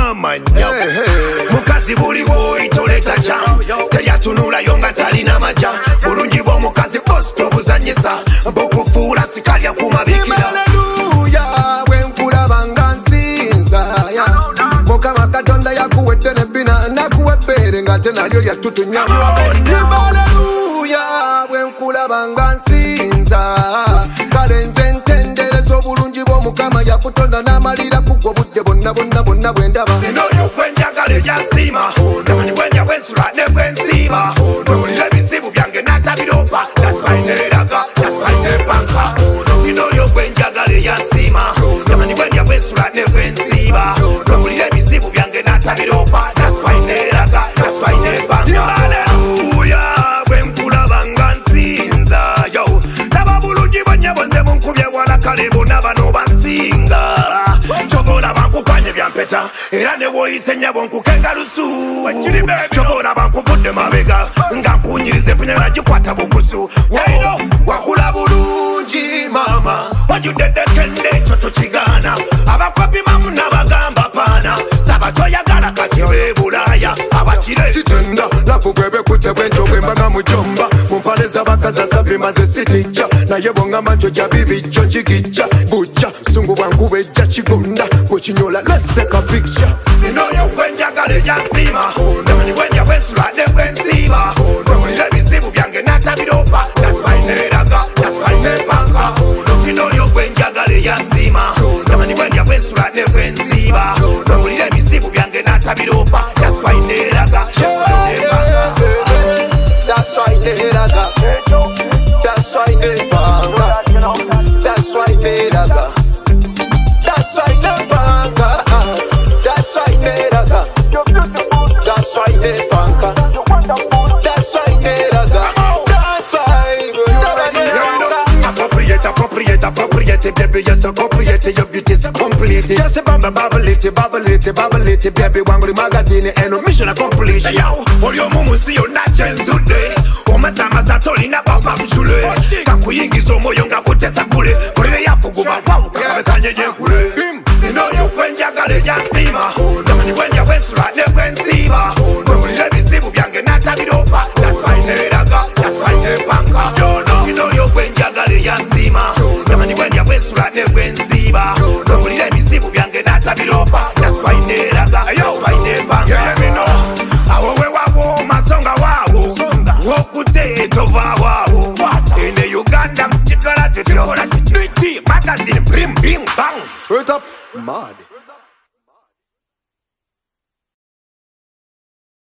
n'amanya mukazi buliwo itoleta kya teyatunulayo nga talina maja bulungi bw'omukazi post obuzanyisa bukufuula sikalya kumabikira bwenkulaba nga nsinza mukama katonda yakuwedde nebbina nakuwa ebbeere nga te nalyo lyatutunya bwenkulaba nga nsinza kale nze ntendereza obulungi bw'omukama yakutonda n'amalira kugwa obudde bonna bonna bonna bwendaba inoyo bwenjagala ejansiima namanyi bwendya bwensula ne bwensiiba bwemulira ebizibu byange n'atabiropa taswaineeraga taswainebanka inoyo bwenjagala ejansiima namanyi bwendya bwensula ne bwensiiba bwemulira ebizibu byange n'atabiropa taswaineeraga taswainebanka kale bonna bano basinga kyobola bankukanye byampeta era ne woyise nnyabo nkukenga lusu kyobola bankuvudde mabega nga nkunyiriza empunyala gikwata bukusu waino wakula bulungi mama wajuddedekende ekyo tukigaana abakopi mamu n'abagamba paana saba toyagala kati bebulaaya abakire sitenda lafu bwebekutte bwenjobwe mbaga mujomba mumpale z'abakazi asabye maze sitijja naye bwongamba njojja bibijjo njigijja bujja sungu bwangu ejja kigonda bwekinyola let's take a picture inoyo bwenjagala ejansiima namanyi bwendya bwensula ne bwensiiba bwemulira ebizibu byange n'atabiropa taswaineeraga taswainebanka inoyo bwenjagala ejansiima namanyi bwendya bwensula ne bwensiiba bwemulira ebizibu byange n'atabiropa taswaineeraga taswainebanka that's why they raga. That's why they banga. That's why they raga. That's why they banga. That's why they raga. That's why they banga. That's why they raga. That's why they raga. Appropriate, appropriate, baby, yes, appropriate. Your beauty's complete. Just bubble, bubble it, baby. Wangri magazine and mission accomplished. Yo, all your mumu see you not today. Omasama tolina papa mshule kakuyingiza omwoyo nga kutesa kule kulire yafuguba kwawuka kabekanye nyenkule inoyo bwenjagala ejansiima namanyi bwendya bwensula ne bwensiiba bwemulira ebizibu byange n'atabiropa taswaineeraga taswainebanka inoyo bwenjagala ejansiima namanyi bwendya bwensula ne bwensiiba bwemulira ebizibu byange n'atabiropa taswaineeraga taswainebanka awo wewawo masonga waawo wokute tova wawo ine Uganda mchikala tutola tuti magazine brim bim bang straight up mad